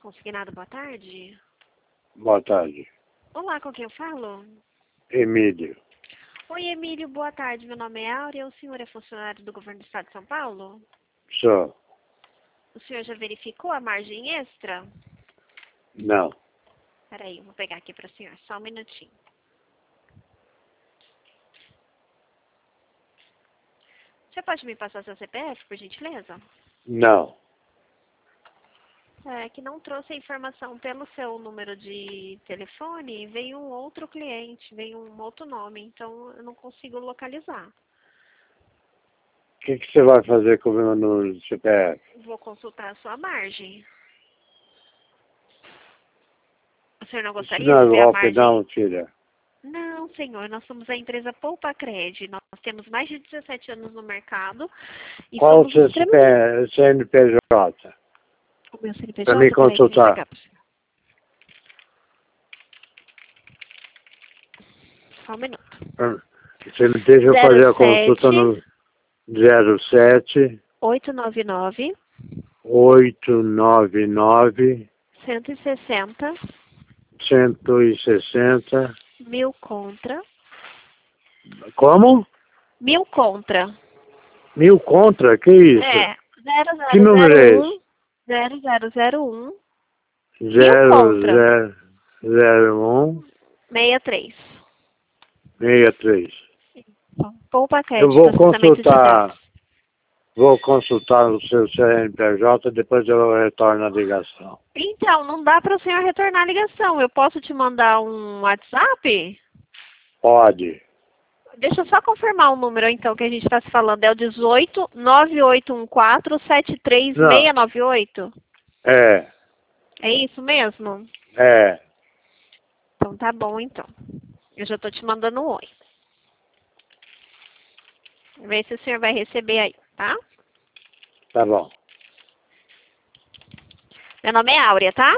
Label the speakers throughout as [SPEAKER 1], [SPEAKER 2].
[SPEAKER 1] Consignado, boa tarde.
[SPEAKER 2] Boa tarde.
[SPEAKER 1] Olá, com quem eu falo?
[SPEAKER 2] Emílio.
[SPEAKER 1] Oi, Emílio, boa tarde. Meu nome é Áurea. O senhor é funcionário do governo do estado de São Paulo?
[SPEAKER 2] Sou.
[SPEAKER 1] O senhor já verificou a margem extra?
[SPEAKER 2] Não.
[SPEAKER 1] Peraí, eu vou pegar aqui para o senhor. Só um minutinho. Você pode me passar seu CPF, por gentileza?
[SPEAKER 2] Não.
[SPEAKER 1] É que não trouxe a informação pelo seu número de telefone, veio um outro cliente, veio um outro nome, então eu não consigo localizar.
[SPEAKER 2] O que você vai fazer com o meu número de CPF?
[SPEAKER 1] Vou consultar a sua margem. O senhor não
[SPEAKER 2] Isso
[SPEAKER 1] gostaria
[SPEAKER 2] não é
[SPEAKER 1] de ver a
[SPEAKER 2] golpe
[SPEAKER 1] margem?
[SPEAKER 2] não, filha.
[SPEAKER 1] Não, senhor, nós somos a empresa Poupacred. Nós temos mais de 17 anos no mercado e
[SPEAKER 2] Qual o
[SPEAKER 1] somos
[SPEAKER 2] seu
[SPEAKER 1] extremamente...
[SPEAKER 2] CNPJ?
[SPEAKER 1] O meu
[SPEAKER 2] Para me
[SPEAKER 1] CNPJ, peraí que eu vou
[SPEAKER 2] consultar.
[SPEAKER 1] pegar para o senhor. Só um minuto.
[SPEAKER 2] Você me deixa fazer a consulta
[SPEAKER 1] 07
[SPEAKER 2] no 07
[SPEAKER 1] 899
[SPEAKER 2] 899
[SPEAKER 1] 160
[SPEAKER 2] 160.
[SPEAKER 1] 1000 contra.
[SPEAKER 2] Como?
[SPEAKER 1] 1000 contra.
[SPEAKER 2] 1000 contra? Que isso?
[SPEAKER 1] É,
[SPEAKER 2] Que número é esse?
[SPEAKER 1] 0001 1000 contra.
[SPEAKER 2] 0001
[SPEAKER 1] 63.
[SPEAKER 2] 63.
[SPEAKER 1] Poupa
[SPEAKER 2] Eu
[SPEAKER 1] crédito, processamento de dados.
[SPEAKER 2] vou consultar o seu CNPJ, depois eu retorno a ligação.
[SPEAKER 1] Então, não dá para o senhor retornar a ligação. Eu posso te mandar um WhatsApp?
[SPEAKER 2] Pode.
[SPEAKER 1] Deixa eu só confirmar o número, então, que a gente está se falando. É o 18 9814
[SPEAKER 2] Não,
[SPEAKER 1] 73698?
[SPEAKER 2] é,
[SPEAKER 1] É isso mesmo?
[SPEAKER 2] é,
[SPEAKER 1] Então, tá bom, então. Eu já estou te mandando um oi. Vê se o senhor vai receber aí, tá?
[SPEAKER 2] tá bom.
[SPEAKER 1] Meu nome é Áurea, tá?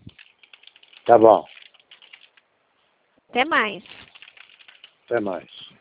[SPEAKER 2] Tá bom.
[SPEAKER 1] Até mais.
[SPEAKER 2] Até mais.